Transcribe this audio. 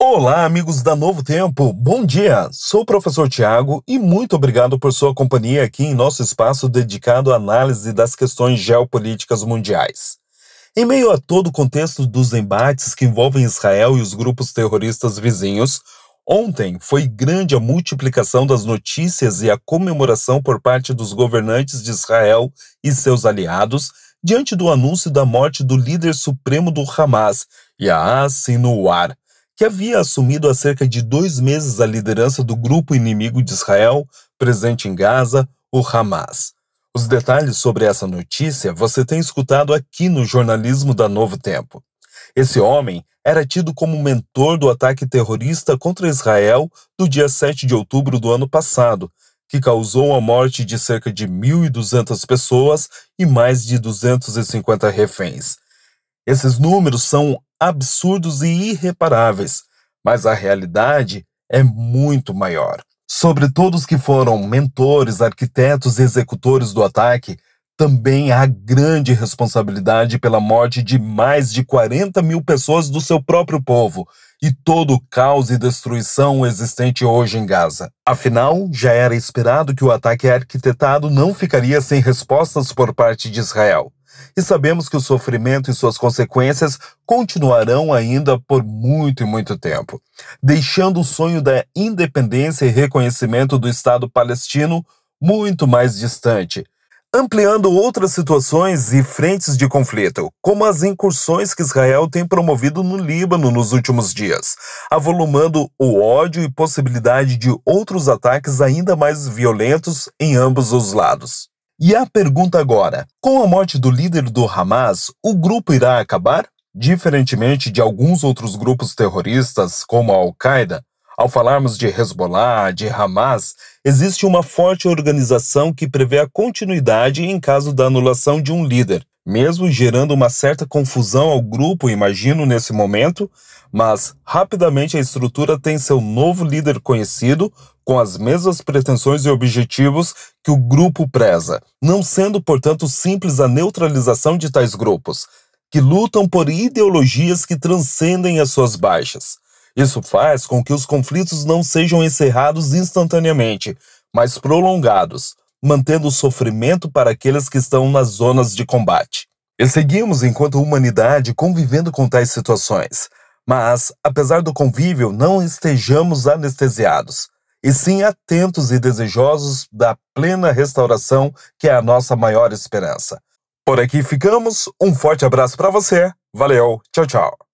Olá, amigos da Novo Tempo. Bom dia. Sou o professor Tiago e muito obrigado por sua companhia aqui em nosso espaço dedicado à análise das questões geopolíticas mundiais. Em meio a todo o contexto dos embates que envolvem Israel e os grupos terroristas vizinhos, ontem foi grande a multiplicação das notícias e a comemoração por parte dos governantes de Israel e seus aliados diante do anúncio da morte do líder supremo do Hamas, Yahya Sinwar, que havia assumido há cerca de 2 meses a liderança do grupo inimigo de Israel, presente em Gaza, o Hamas. Os detalhes sobre essa notícia você tem escutado aqui no jornalismo da Novo Tempo. Esse homem era tido como mentor do ataque terrorista contra Israel do dia 7 de outubro do ano passado, que causou a morte de cerca de 1.200 pessoas e mais de 250 reféns. Esses números são absurdos e irreparáveis, mas a realidade é muito maior. Sobre todos que foram mentores, arquitetos e executores do ataque, também há grande responsabilidade pela morte de mais de 40 mil pessoas do seu próprio povo e todo o caos e destruição existente hoje em Gaza. Afinal, já era esperado que o ataque arquitetado não ficaria sem respostas por parte de Israel. E sabemos que o sofrimento e suas consequências continuarão ainda por muito e muito tempo, deixando o sonho da independência e reconhecimento do Estado palestino muito mais distante, ampliando outras situações e frentes de conflito, como as incursões que Israel tem promovido no Líbano nos últimos dias, avolumando o ódio e possibilidade de outros ataques ainda mais violentos em ambos os lados. E a pergunta agora: com a morte do líder do Hamas, o grupo irá acabar? Diferentemente de alguns outros grupos terroristas, como a Al-Qaeda, ao falarmos de Hezbollah, de Hamas, existe uma forte organização que prevê a continuidade em caso da anulação de um líder, mesmo gerando uma certa confusão ao grupo, imagino, nesse momento, mas rapidamente a estrutura tem seu novo líder conhecido, com as mesmas pretensões e objetivos que o grupo preza, não sendo, portanto, simples a neutralização de tais grupos, que lutam por ideologias que transcendem as suas baixas. Isso faz com que os conflitos não sejam encerrados instantaneamente, mas prolongados, mantendo o sofrimento para aqueles que estão nas zonas de combate. E seguimos, enquanto humanidade, convivendo com tais situações. Mas, apesar do convívio, não estejamos anestesiados, e sim atentos e desejosos da plena restauração, que é a nossa maior esperança. Por aqui ficamos, um forte abraço para você, valeu, tchau, tchau.